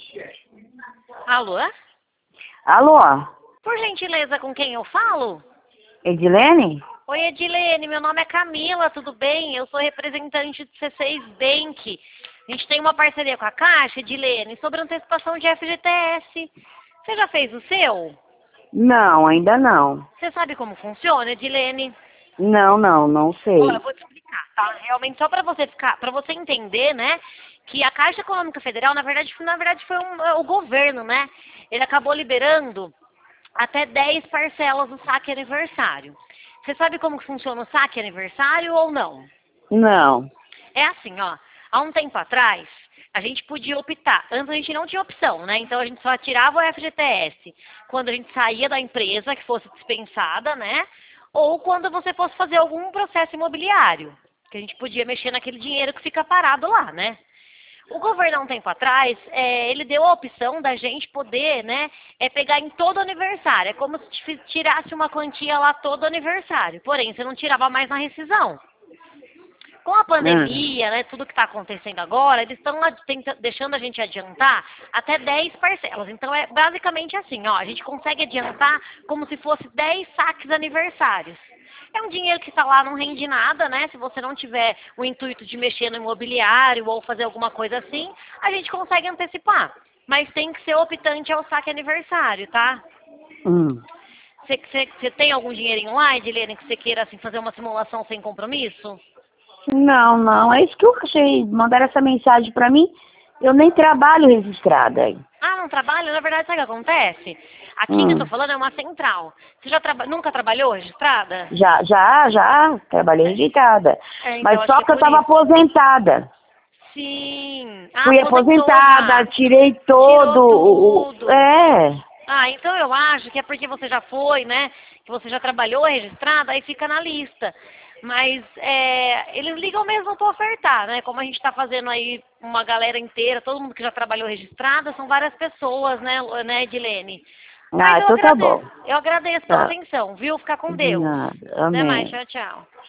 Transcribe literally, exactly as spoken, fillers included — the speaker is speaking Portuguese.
Alô? Alô? Por gentileza, com quem eu falo? Edilene? Oi, Edilene, meu nome é Camila, tudo bem? Eu sou representante do C seis Bank. A gente tem uma parceria com a Caixa, Edilene, sobre antecipação de F G T S. Você já fez o seu? Não, ainda não. Você sabe como funciona, Edilene? Não, não, não sei. Olha, eu vou te explicar, tá? Realmente, só para você ficar, para você entender, né, que a Caixa Econômica Federal, na verdade, na verdade foi um, o governo, né? Ele acabou liberando até dez parcelas do saque aniversário. Você sabe como que funciona o saque aniversário ou não? Não. É assim, ó. Há um tempo atrás, a gente podia optar. Antes a gente não tinha opção, né? Então a gente só tirava o F G T S quando a gente saía da empresa, que fosse dispensada, né? Ou quando você fosse fazer algum processo imobiliário, que a gente podia mexer naquele dinheiro que fica parado lá, né? O governo, há um tempo atrás, é, ele deu a opção da gente poder, né, é, pegar em todo aniversário. É como se tirasse uma quantia lá todo aniversário. Porém, você não tirava mais na rescisão. Com a pandemia, né, tudo que está acontecendo agora, eles estão deixando a gente adiantar até dez parcelas. Então, é basicamente assim, ó, a gente consegue adiantar como se fosse dez saques aniversários. É um dinheiro que está lá, não rende nada, né? Se você não tiver o intuito de mexer no imobiliário ou fazer alguma coisa assim, a gente consegue antecipar. Mas tem que ser optante ao saque aniversário, tá? Hum. Você, você, você tem algum dinheirinho lá, Edilene, que você queira assim, fazer uma simulação sem compromisso? Não, não. É isso que eu achei. Mandaram essa mensagem pra mim. Eu nem trabalho registrada aí. Ah, não trabalha? Na verdade, sabe o que acontece? Aqui que eu tô Hum. falando é uma central. Você já traba... nunca trabalhou registrada? Já, já, já. Trabalhei registrada. É, então, Mas acho só que é que eu por tava isso. aposentada. Sim. Ah, Fui aposentou aposentada, já. tirei Tirou todo o... o- tudo. É. Ah, então eu acho que é porque você já foi, né? Que você já trabalhou registrada, aí fica na lista. Mas é, eles ligam mesmo para ofertar, né? Como a gente está fazendo aí uma galera inteira, todo mundo que já trabalhou registrada, são várias pessoas, né, né, Edilene? Mas Ah, eu então tá bom. agradeço, eu agradeço pela Tá. atenção, viu? Fica com De Deus. nada. Até mais, Amém. tchau, tchau.